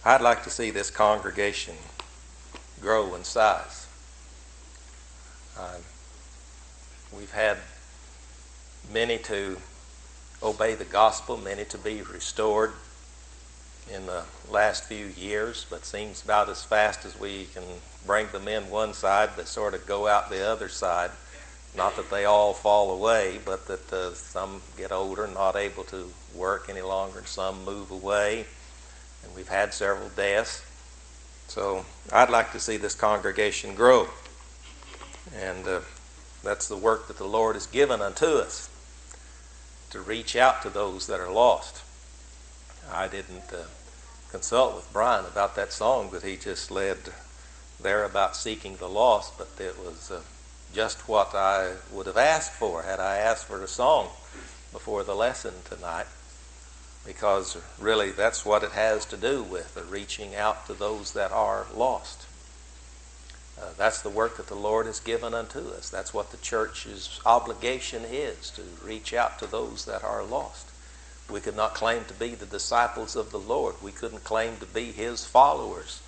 I'd like to see this congregation grow in size. We've had many to obey the gospel, many to be restored in the last few years, but seems about as fast as we can bring them in one side, they sort of go out the other side. Not that they all fall away, but that some get older, not able to work any longer, and some move away. And we've had several deaths. So I'd like to see this congregation grow. And that's the work that the Lord has given unto us, to reach out to those that are lost. I didn't consult with Brian about that song that he just led there about seeking the lost, but it was just what I would have asked for had I asked for a song before the lesson tonight, because really that's what it has to do with, reaching out to those that are lost. That's the work that the Lord has given unto us. That's what the church's obligation is, to reach out to those that are lost. We could not claim to be the disciples of the Lord. We couldn't claim to be His followers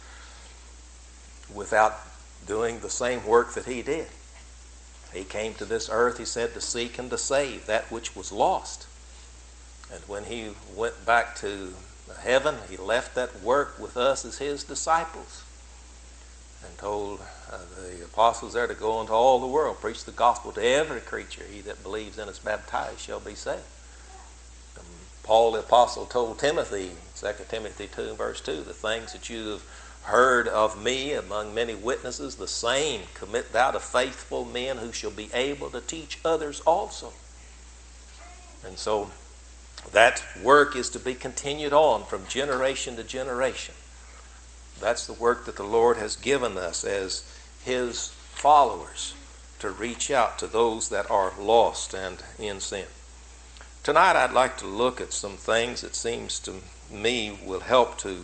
without doing the same work that He did. He came to this earth, He said, to seek and to save that which was lost. And when He went back to heaven, He left that work with us as His disciples and told the apostles there to go into all the world, preach the gospel to every creature. He that believes and is baptized shall be saved. Paul the apostle told Timothy, 2 Timothy 2 verse 2, the things that you have heard of me among many witnesses, the same commit thou to faithful men who shall be able to teach others also. And so that work is to be continued on from generation to generation. That's the work that the Lord has given us as His followers, to reach out to those that are lost and in sin. Tonight I'd like to look at some things that seems to me will help to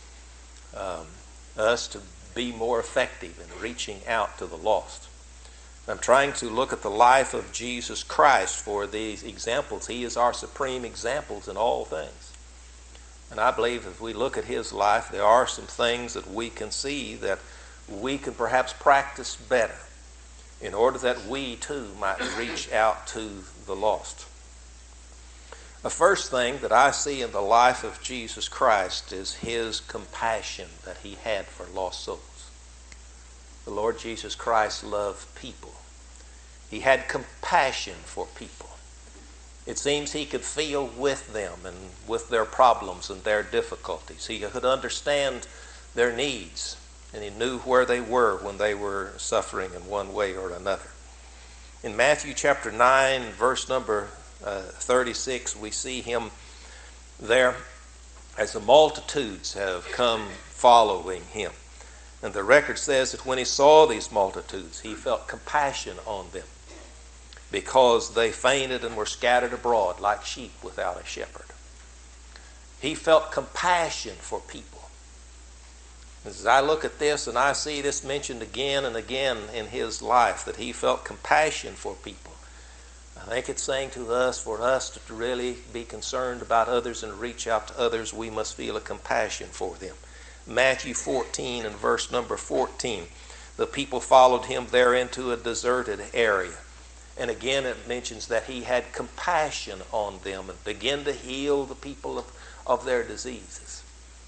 us to be more effective in reaching out to the lost. I'm trying to look at the life of Jesus Christ for these examples. He is our supreme examples in all things. And I believe if we look at His life, there are some things that we can see that we can perhaps practice better in order that we too might reach out to the lost. The first thing that I see in the life of Jesus Christ is His compassion that He had for lost souls. The Lord Jesus Christ loved people. He had compassion for people. It seems He could feel with them and with their problems and their difficulties. He could understand their needs, and He knew where they were when they were suffering in one way or another. In Matthew chapter 9, verse number 36, we see Him there as the multitudes have come following Him. And the record says that when He saw these multitudes, He felt compassion on them, because they fainted and were scattered abroad like sheep without a shepherd. He felt compassion for people. As I look at this and I see this mentioned again and again in His life, that He felt compassion for people, I think it's saying to us, for us to really be concerned about others and reach out to others, we must feel a compassion for them. Matthew 14 and verse number 14, the people followed Him there into a deserted area. And again it mentions that He had compassion on them and began to heal the people of their diseases.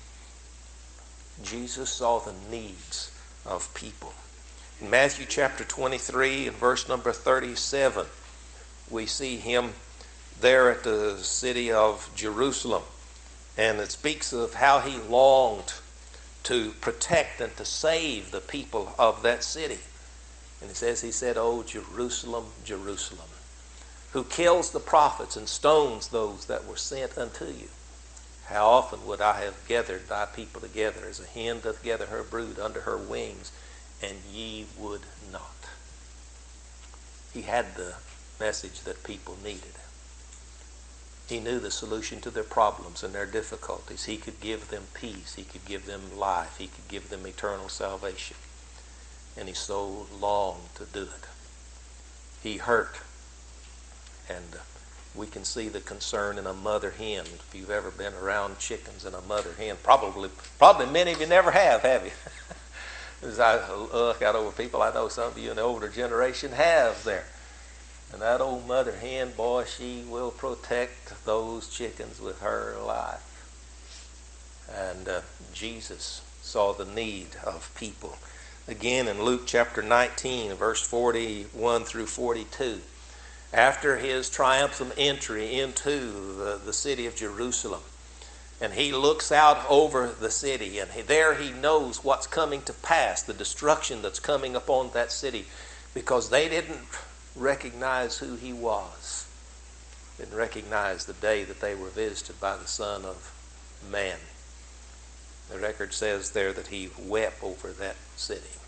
Jesus saw the needs of people. In Matthew chapter 23 and verse number 37, we see Him there at the city of Jerusalem. And it speaks of how He longed to protect and to save the people of that city. And it says, He said, "O Jerusalem, Jerusalem, who kills the prophets and stones those that were sent unto you. How often would I have gathered thy people together as a hen doth gather her brood under her wings, and ye would not." He had the message that people needed. He knew the solution to their problems and their difficulties. He could give them peace. He could give them life. He could give them eternal salvation. And He so longed to do it. He hurt and we can see the concern in a mother hen. If you've ever been around chickens and a mother hen, probably many of you never have you? As I look out over people, I know some of you in the older generation have there. And that old mother hen, boy, she will protect those chickens with her life. And Jesus saw the need of people. Again, in Luke chapter 19, verse 41 through 42, after his triumphant entry into the city of Jerusalem, and he looks out over the city, and there he knows what's coming to pass, the destruction that's coming upon that city, because they didn't recognize who he was. Didn't recognize the day that they were visited by the Son of Man. The record says there that he wept over that city.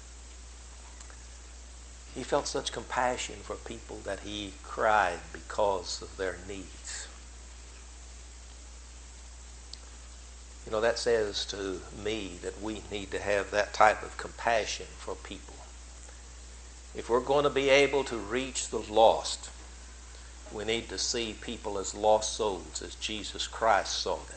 He felt such compassion for people that he cried because of their needs. You know, that says to me that we need to have that type of compassion for people. If we're going to be able to reach the lost, we need to see people as lost souls, as Jesus Christ saw them.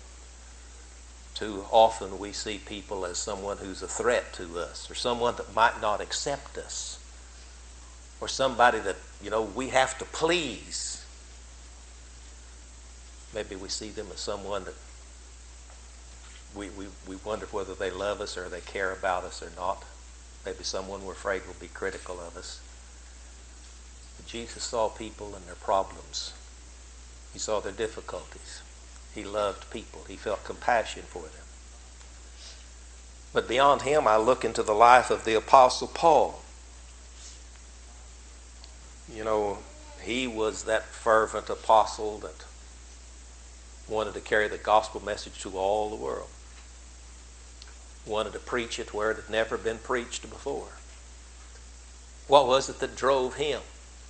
Too often we see people as someone who's a threat to us, or someone that might not accept us, or somebody that, we have to please. Maybe we see them as someone that we wonder whether they love us or they care about us or not. Maybe someone we're afraid will be critical of us. But Jesus saw people and their problems. He saw their difficulties. He loved people. He felt compassion for them. But beyond him, I look into the life of the Apostle Paul. He was that fervent apostle that wanted to carry the gospel message to all the world. Wanted to preach it where it had never been preached before. What was it that drove him?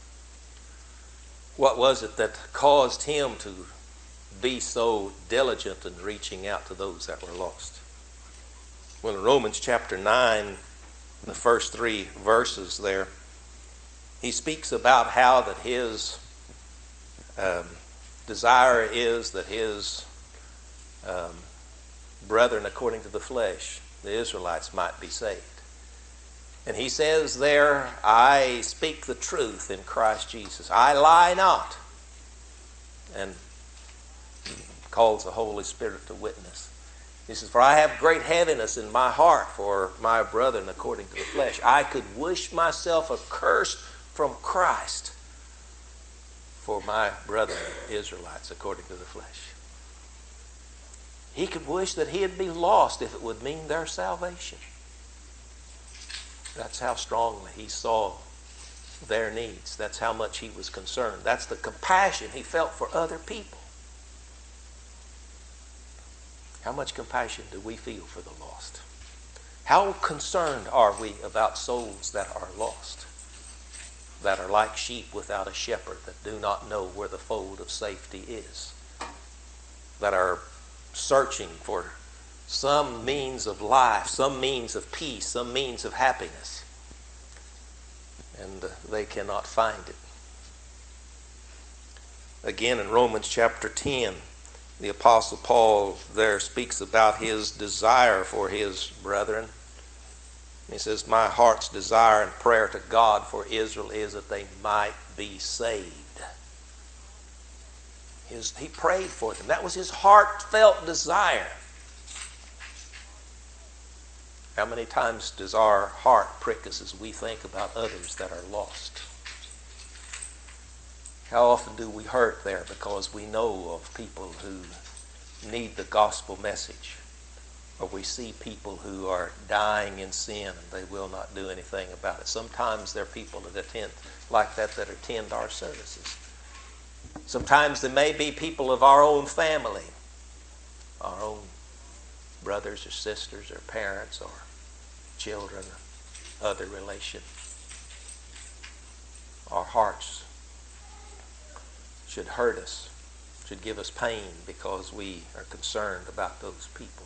What was it that caused him to be so diligent in reaching out to those that were lost? Well, in Romans chapter 9, in the first 3 verses there, he speaks about how that his desire is that his brethren according to the flesh, the Israelites, might be saved. And he says there, I speak the truth in Christ Jesus. I lie not. And calls the Holy Spirit to witness. He says, for I have great heaviness in my heart for my brethren according to the flesh. I could wish myself accursed from Christ for my brethren Israelites according to the flesh. He could wish that he'd be lost if it would mean their salvation. That's how strongly he saw their needs. That's how much he was concerned. That's the compassion he felt for other people. How much compassion do we feel for the lost? How concerned are we about souls that are lost, that are like sheep without a shepherd, that do not know where the fold of safety is, that are searching for some means of life, some means of peace, some means of happiness, and they cannot find it. Again, in Romans chapter 10, the Apostle Paul there speaks about his desire for his brethren. He says, my heart's desire and prayer to God for Israel is that they might be saved. He prayed for them. That was his heartfelt desire. How many times does our heart prick us as we think about others that are lost? How often do we hurt there because we know of people who need the gospel message, or we see people who are dying in sin and they will not do anything about it? Sometimes there are people that attend like that attend our services. Sometimes there may be people of our own family, our own brothers or sisters or parents or children, other relations. Our hearts should hurt us, should give us pain because we are concerned about those people.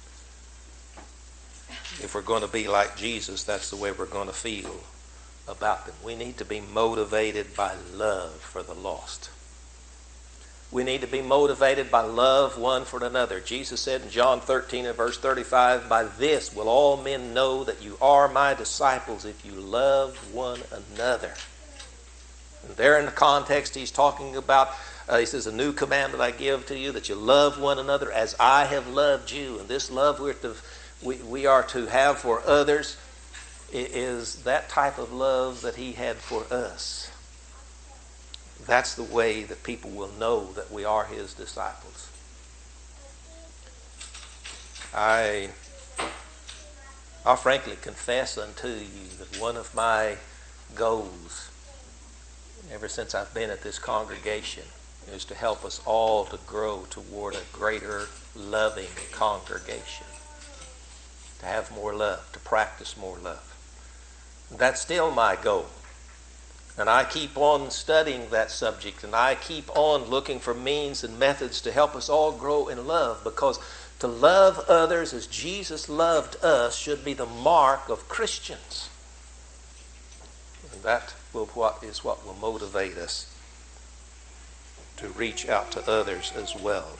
If we're going to be like Jesus, that's the way we're going to feel about them. We need to be motivated by love for the lost. We need to be motivated by love one for another. Jesus said in John 13 and verse 35, "By this will all men know that you are my disciples, if you love one another." And there in the context he's talking about, he says, "A new commandment I give to you, that you love one another as I have loved you." And this love we are to have for others is that type of love that he had for us. That's the way that people will know that we are his disciples. I'll frankly confess unto you that one of my goals, ever since I've been at this congregation, is to help us all to grow toward a greater loving congregation, to have more love, to practice more love. That's still my goal. And I keep on studying that subject, and I keep on looking for means and methods to help us all grow in love, because to love others as Jesus loved us should be the mark of Christians. And that is what will motivate us to reach out to others as well.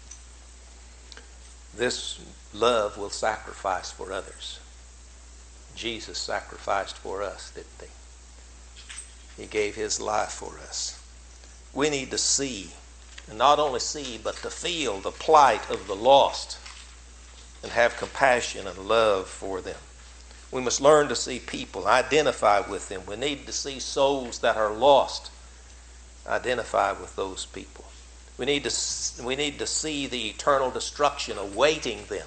This love will sacrifice for others. Jesus sacrificed for us, didn't he? He gave his life for us. We need to see, and not only see, but to feel the plight of the lost and have compassion and love for them. We must learn to see people, identify with them. We need to see souls that are lost, identify with those people. We need to see the eternal destruction awaiting them.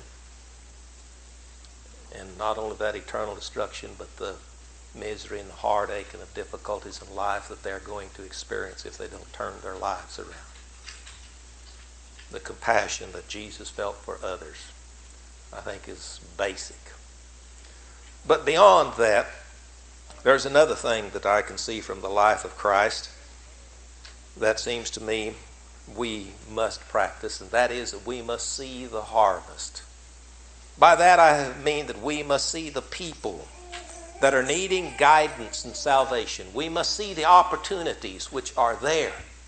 And not only that eternal destruction, but the misery and the heartache and the difficulties in life that they're going to experience if they don't turn their lives around. The compassion that Jesus felt for others, I think, is basic. But beyond that, there's another thing that I can see from the life of Christ that seems to me we must practice, and that is that we must see the harvest. By that I mean that we must see the people that are needing guidance and salvation. We must see the opportunities which are there.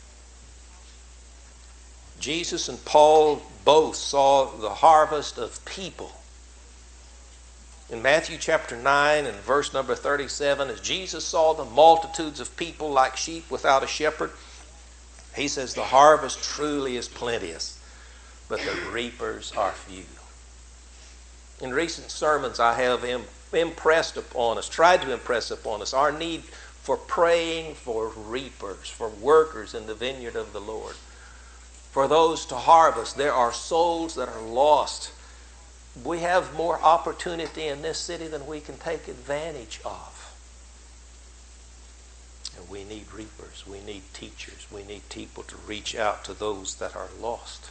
Jesus and Paul both saw the harvest of people. In Matthew chapter 9 and verse number 37, as Jesus saw the multitudes of people like sheep without a shepherd, he says, "The harvest truly is plenteous, but the reapers are few." In recent sermons I have impressed upon us, tried to impress upon us, our need for praying for reapers, for workers in the vineyard of the Lord, for those to harvest. There are souls that are lost. We have more opportunity in this city than we can take advantage of. And we need reapers, we need teachers, we need people to reach out to those that are lost.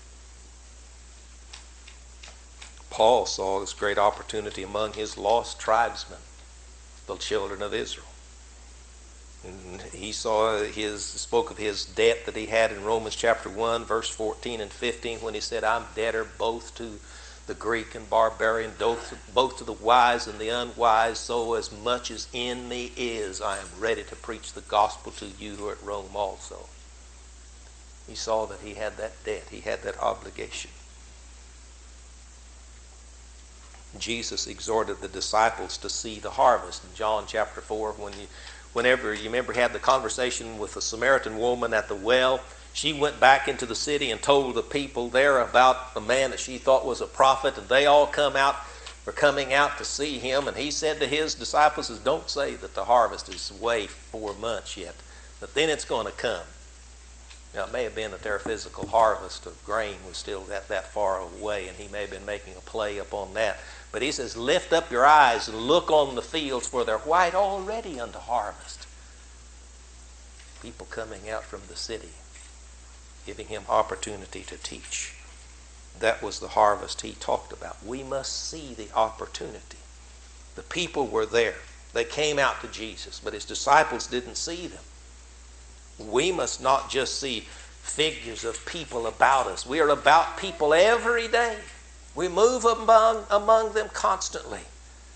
Paul saw this great opportunity among his lost tribesmen, the children of Israel. And he spoke of his debt that he had in Romans chapter 1, verse 14 and 15, when he said, "I'm debtor both to the Greek and barbarian, both to the wise and the unwise, so as much as in me is, I am ready to preach the gospel to you who are at Rome also." He saw that he had that debt, he had that obligation. Jesus exhorted the disciples to see the harvest. In John chapter 4, whenever you remember he had the conversation with the Samaritan woman at the well, she went back into the city and told the people there about a man that she thought was a prophet, and they all were coming out to see him. And he said to his disciples, "Don't say that the harvest is away 4 months yet, but then it's going to come." Now, it may have been that their physical harvest of grain was still that far away, and he may have been making a play upon that. But he says, "Lift up your eyes and look on the fields, for they're white already unto harvest." People coming out from the city, giving him opportunity to teach. That was the harvest he talked about. We must see the opportunity. The people were there. They came out to Jesus, but his disciples didn't see them. We must not just see figures of people about us. We are about people every day. We move among them constantly.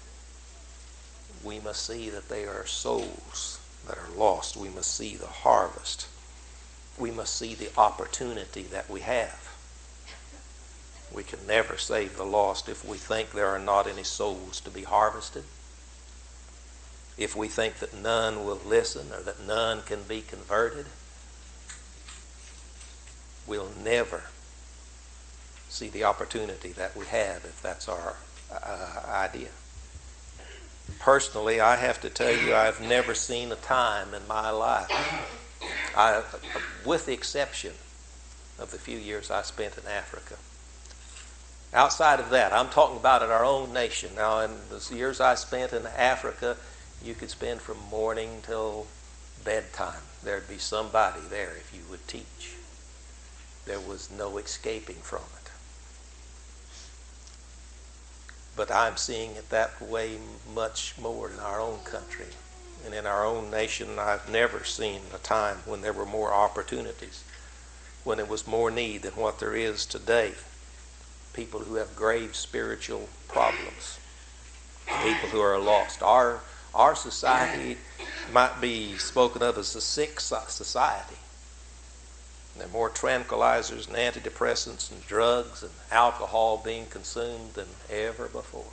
We must see that they are souls that are lost. We must see the harvest. We must see the opportunity that we have. We can never save the lost if we think there are not any souls to be harvested. If we think that none will listen or that none can be converted, we'll never see the opportunity that we have if that's our idea. Personally, I have to tell you, I've never seen a time in my life, with the exception of the few years I spent in Africa. Outside of that, I'm talking about in our own nation. Now, in the years I spent in Africa, you could spend from morning till bedtime. There'd be somebody there if you would teach. There was no escaping from it. But I'm seeing it that way much more in our own country and in our own nation. I've never seen a time when there were more opportunities, when there was more need than what there is today. People who have grave spiritual problems, people who are lost. Our society might be spoken of as a sick society. There are more tranquilizers and antidepressants and drugs and alcohol being consumed than ever before.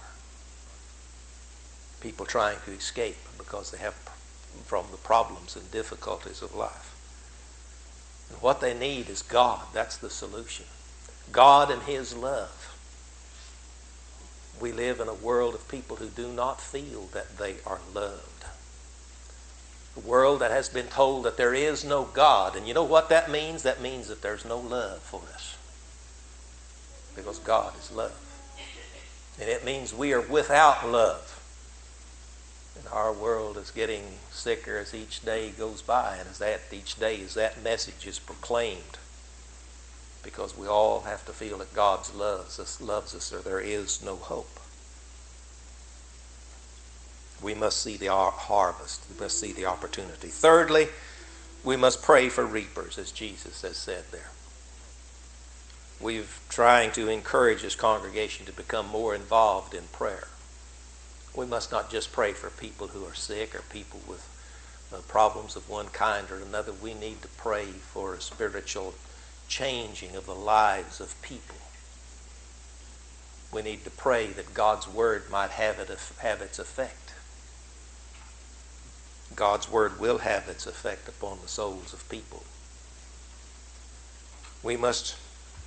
People trying to escape because they have from the problems and difficulties of life. And what they need is God. That's the solution. God and His love. We live in a world of people who do not feel that they are loved. A world that has been told that there is no God. And you know what that means? That means that there's no love for us. Because God is love. And it means we are without love. And our world is getting sicker as each day goes by. And each day as that message is proclaimed. Because we all have to feel that God loves us, or there is no hope. We must see the harvest. We must see the opportunity. Thirdly, we must pray for reapers, as Jesus has said there. We're trying to encourage this congregation to become more involved in prayer. We must not just pray for people who are sick or people with problems of one kind or another. We need to pray for a spiritual changing of the lives of people. We need to pray that God's Word might have its effect. God's Word will have its effect upon the souls of people. We must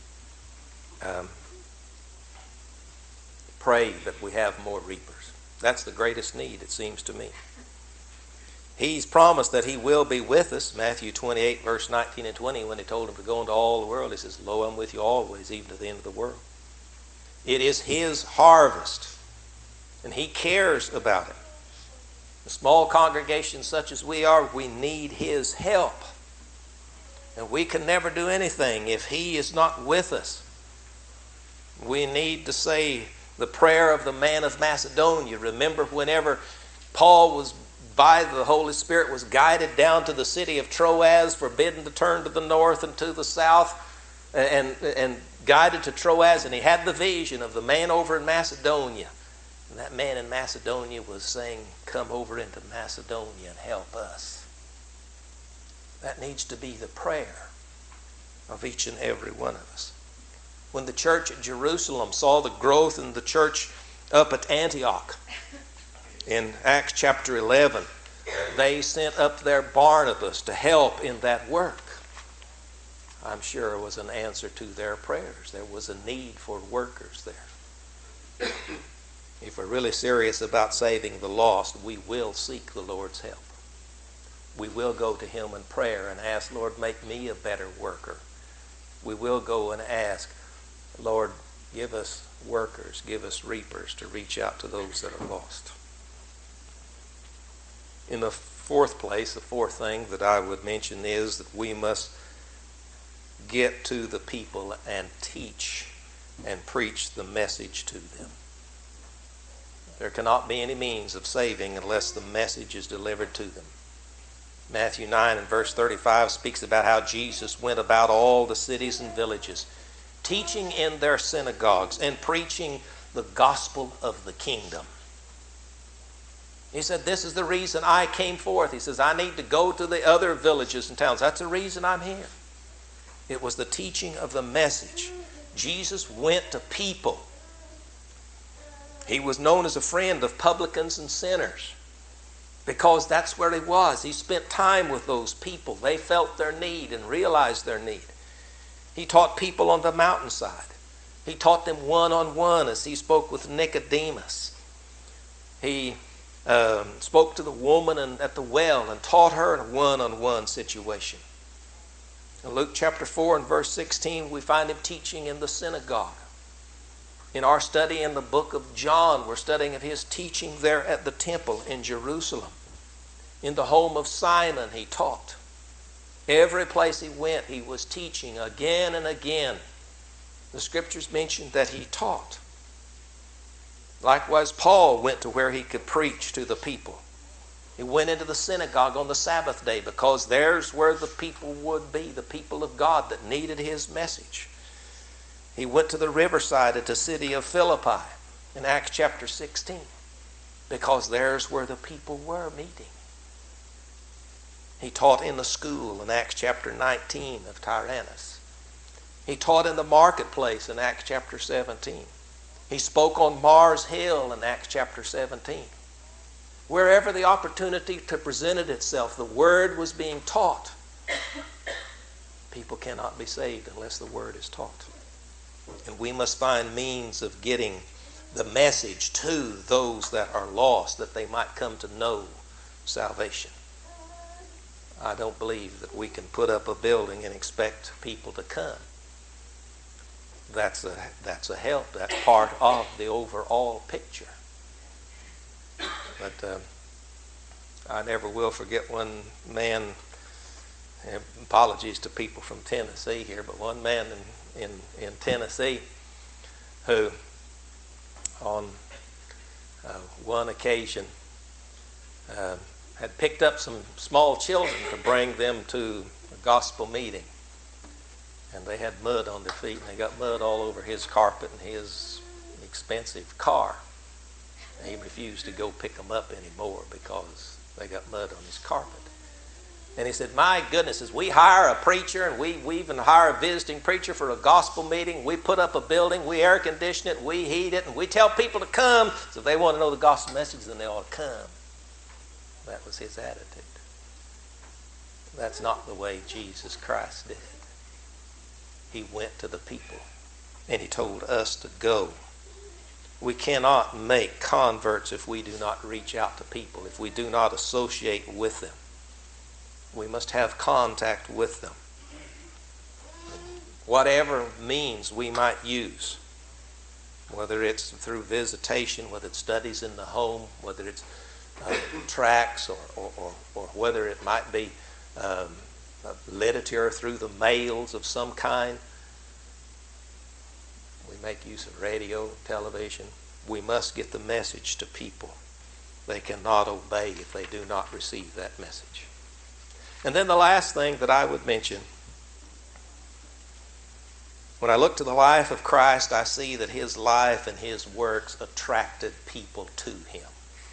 pray that we have more reapers. That's the greatest need, it seems to me. He's promised that He will be with us. Matthew 28, verse 19 and 20, when He told Him to go into all the world, He says, "Lo, I'm with you always, even to the end of the world." It is His harvest, and He cares about it. A small congregation such as we are, we need His help. And we can never do anything if He is not with us. We need to say the prayer of the man of Macedonia. Remember whenever Paul was by the Holy Spirit was guided down to the city of Troas, forbidden to turn to the north and to the south, and guided to Troas, and he had the vision of the man over in Macedonia. And that man in Macedonia was saying, "Come over into Macedonia and help us." That needs to be the prayer of each and every one of us. When the church at Jerusalem saw the growth in the church up at Antioch, in Acts chapter 11, they sent up their Barnabas to help in that work. I'm sure it was an answer to their prayers. There was a need for workers there. If we're really serious about saving the lost, we will seek the Lord's help. We will go to Him in prayer and ask, "Lord, make me a better worker." We will go and ask, "Lord, give us workers, give us reapers to reach out to those that are lost." In the fourth place, the fourth thing that I would mention is that we must get to the people and teach and preach the message to them. There cannot be any means of saving unless the message is delivered to them. Matthew 9 and verse 35 speaks about how Jesus went about all the cities and villages, teaching in their synagogues and preaching the gospel of the kingdom. He said, "This is the reason I came forth." He says, "I need to go to the other villages and towns. That's the reason I'm here. It was the teaching of the message. Jesus went to people. He was known as a friend of publicans and sinners because that's where he was. He spent time with those people. They felt their need and realized their need. He taught people on the mountainside. He taught them one-on-one as he spoke with Nicodemus. He spoke to the woman at the well and taught her in a one-on-one situation. In Luke chapter 4 and verse 16, we find him teaching in the synagogue. In our study in the book of John, we're studying of his teaching there at the temple in Jerusalem. In the home of Simon, he taught. Every place he went, he was teaching again and again. The scriptures mention that he taught. Likewise, Paul went to where he could preach to the people. He went into the synagogue on the Sabbath day because there's where the people would be, the people of God that needed his message. He went to the riverside at the city of Philippi in Acts chapter 16 because there's where the people were meeting. He taught in the school in Acts chapter 19 of Tyrannus. He taught in the marketplace in Acts chapter 17. He spoke on Mars Hill in Acts chapter 17. Wherever the opportunity to presented itself, the word was being taught. People cannot be saved unless the word is taught. And we must find means of getting the message to those that are lost, that they might come to know salvation. I don't believe that we can put up a building and expect people to come. That's a help. That's part of the overall picture. But I never will forget one man, apologies to people from Tennessee here, but one man in Tennessee who on one occasion had picked up some small children to bring them to a gospel meeting. And they had mud on their feet, and they got mud all over his carpet and his expensive car. And he refused to go pick them up anymore because they got mud on his carpet. And he said, my goodness, as we hire a preacher, and we even hire a visiting preacher for a gospel meeting, we put up a building, we air condition it, we heat it, and we tell people to come. So if they want to know the gospel message, then they ought to come. That was his attitude. That's not the way Jesus Christ did it. He went to the people, and he told us to go. We cannot make converts if we do not reach out to people, if we do not associate with them. We must have contact with them. Whatever means we might use, whether it's through visitation, whether it's studies in the home, whether it's tracts, or whether it might be literature through the mails of some kind. We make use of radio, television. We must get the message to people. They cannot obey if they do not receive that message. And then the last thing that I would mention, when I look to the life of Christ, I see that his life and his works attracted people to him.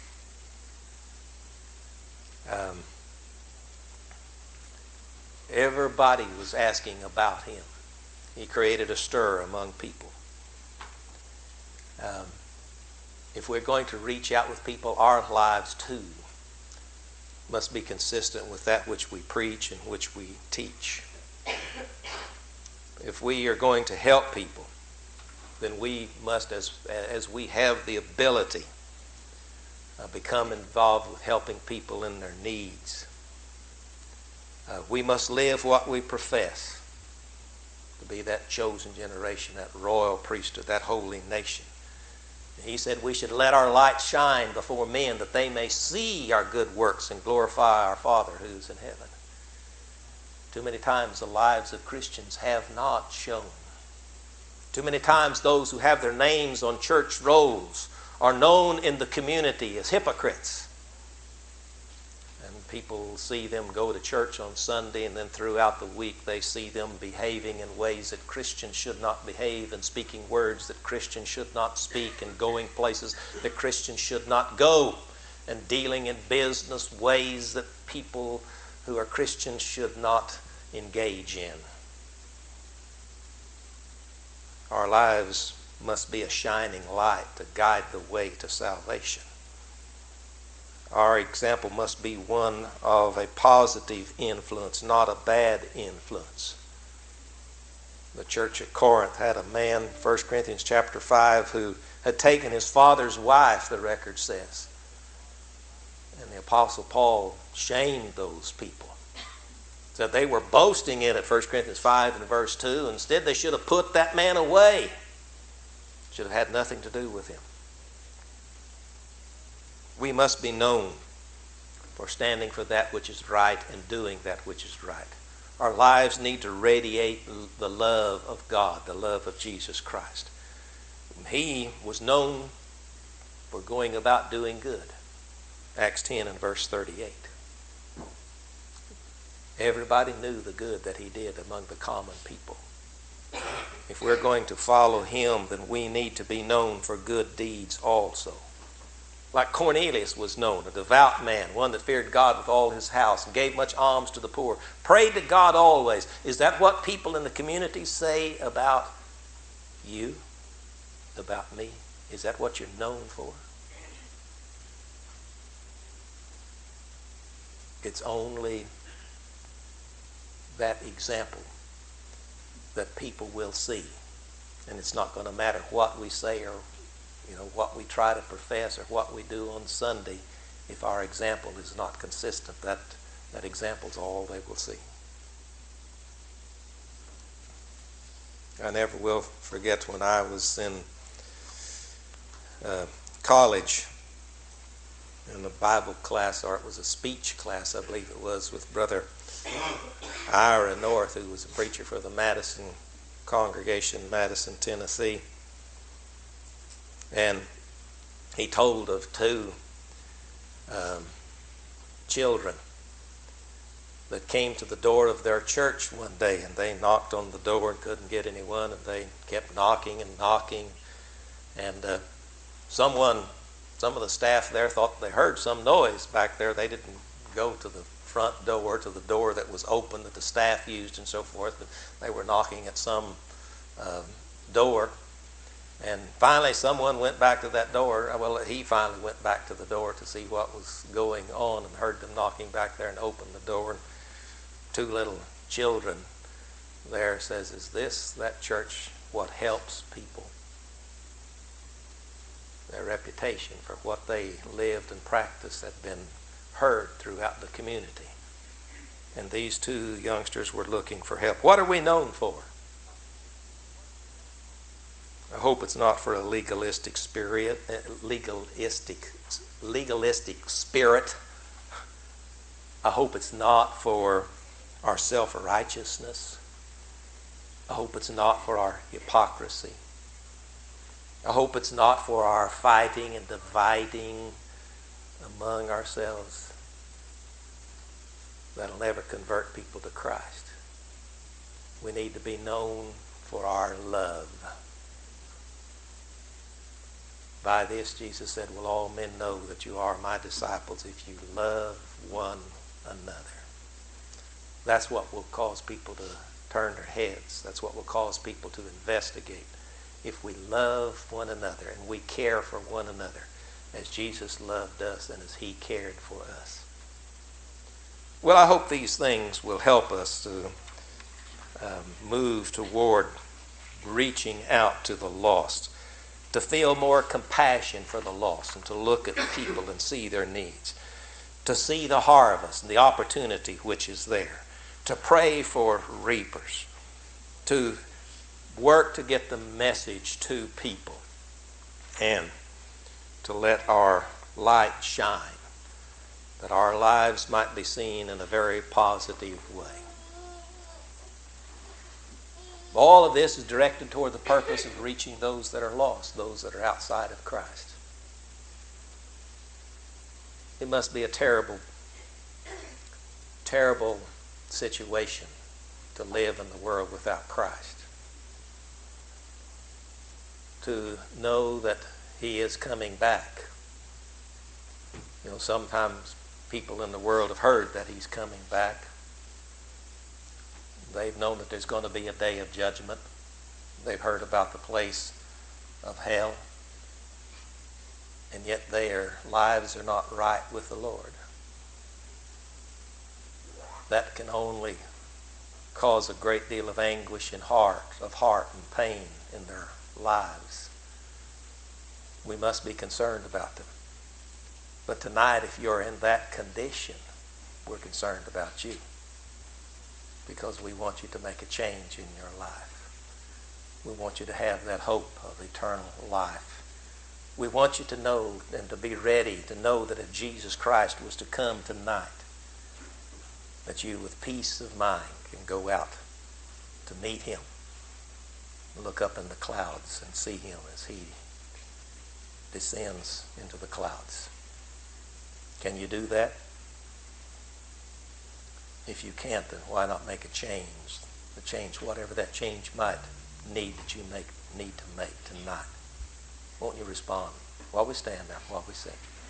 Everybody was asking about him. He created a stir among people. If we're going to reach out with people, our lives too must be consistent with that which we preach and which we teach. If we are going to help people, then we must, as we have the ability, become involved with helping people in their needs. We must live what we profess, to be that chosen generation, that royal priesthood, that holy nation. He said we should let our light shine before men that they may see our good works and glorify our Father who's in heaven. Too many times the lives of Christians have not shown. Too many times those who have their names on church rolls are known in the community as hypocrites. And people see them go to church on Sunday, and then throughout the week they see them behaving in ways that Christians should not behave, and speaking words that Christians should not speak, and going places that Christians should not go, and dealing in business ways that people who are Christians should not engage in. Our lives must be a shining light to guide the way to salvation. Our example must be one of a positive influence, not a bad influence. The church at Corinth had a man, 1 Corinthians chapter 5, who had taken his father's wife, the record says. And the Apostle Paul shamed those people. Said they were boasting in it, 1 Corinthians 5 and verse 2. Instead, they should have put that man away. Should have had nothing to do with him. We must be known for standing for that which is right and doing that which is right. Our lives need to radiate the love of God, the love of Jesus Christ. He was known for going about doing good. Acts 10 and verse 38. Everybody knew the good that he did among the common people. If we're going to follow him, then we need to be known for good deeds also. Like Cornelius was known, a devout man, one that feared God with all his house and gave much alms to the poor, prayed to God always. Is that what people in the community say about you, about me? Is that what you're known for? It's only that example that people will see. And it's not going to matter what we say or what we try to profess or what we do on Sunday. If our example is not consistent, that example is all they will see. I never will forget when I was in college in a Bible class, or it was a speech class, I believe it was, with Brother Ira North, who was a preacher for the Madison congregation, Madison, Tennessee. And he told of two children that came to the door of their church one day, and they knocked on the door and couldn't get anyone, and they kept knocking and knocking. And some of the staff there thought they heard some noise back there. They didn't go to the front door, to the door that was open that the staff used and so forth, but they were knocking at some door. And finally someone went back to that door. Well, he finally went back to the door to see what was going on and heard them knocking back there and opened the door. And two little children there says, "Is this that church what helps people?" Their reputation for what they lived and practiced had been heard throughout the community. And these two youngsters were looking for help. What are we known for? I hope it's not for a legalistic spirit. I hope it's not for our self-righteousness. I hope it's not for our hypocrisy. I hope it's not for our fighting and dividing among ourselves. That'll never convert people to Christ. We need to be known for our love. By this, Jesus said, will all men know that you are my disciples if you love one another. That's what will cause people to turn their heads. That's what will cause people to investigate. If we love one another and we care for one another as Jesus loved us and as he cared for us. Well, I hope these things will help us to move toward reaching out to the lost, to feel more compassion for the lost and to look at people and see their needs, to see the harvest and the opportunity which is there, to pray for reapers, to work to get the message to people, and to let our light shine, that our lives might be seen in a very positive way. All of this is directed toward the purpose of reaching those that are lost, those that are outside of Christ. It must be a terrible, terrible situation to live in the world without Christ. To know that he is coming back. You know, sometimes people in the world have heard that he's coming back. They've known that there's going to be a day of judgment. They've heard about the place of hell, and yet their lives are not right with the Lord. That can only cause a great deal of anguish of heart and pain in their lives. We must be concerned about them. But tonight, if you're in that condition, we're concerned about you, because we want you to make a change in your life. We want you to have that hope of eternal life. We want you to know and to be ready to know that if Jesus Christ was to come tonight, that you with peace of mind can go out to meet him, look up in the clouds and see him as he descends into the clouds. Can you do that? If you can't, then why not make a change? The change, whatever that change might need that you need to make tonight. Won't you respond while we stand there, while we sing?